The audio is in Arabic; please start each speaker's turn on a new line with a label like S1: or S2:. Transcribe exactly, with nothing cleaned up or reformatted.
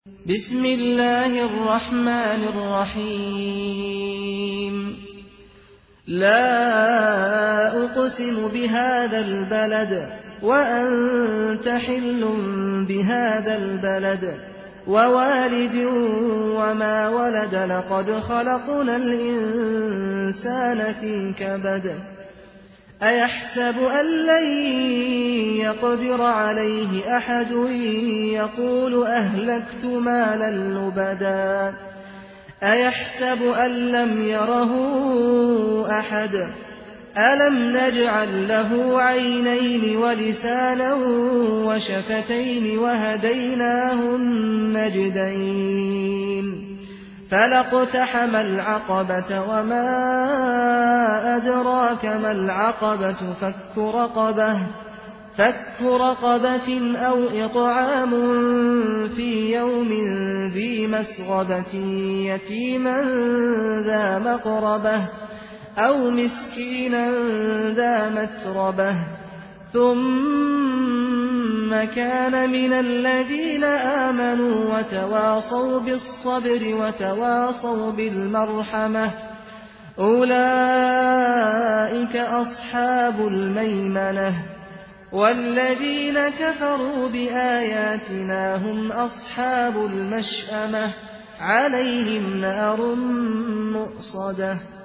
S1: بسم الله الرحمن الرحيم لا أقسم بهذا البلد وأنت حل بهذا البلد ووالد وما ولد لقد خلقنا الإنسان في كبد أيحسب أن لن يقدر عليه أحد يقول أهلكت مالا لبدا أيحسب أن لم يره أحد ألم نجعل له عينين ولسانا وشفتين وهديناه النجدين فلاقتحم العقبة وما أدراك ما العقبة فك رقبة فك رقبة أو إطعام في يوم ذي مسغبة يتيما ذا مقربة أو مسكينا ذا متربة ثم كان من الذين آمنوا وتواصوا بالصبر وتواصوا بالمرحمة أولئك أصحاب الميمنة والذين كفروا بآياتنا هم أصحاب المشأمة عليهم نار مؤصدة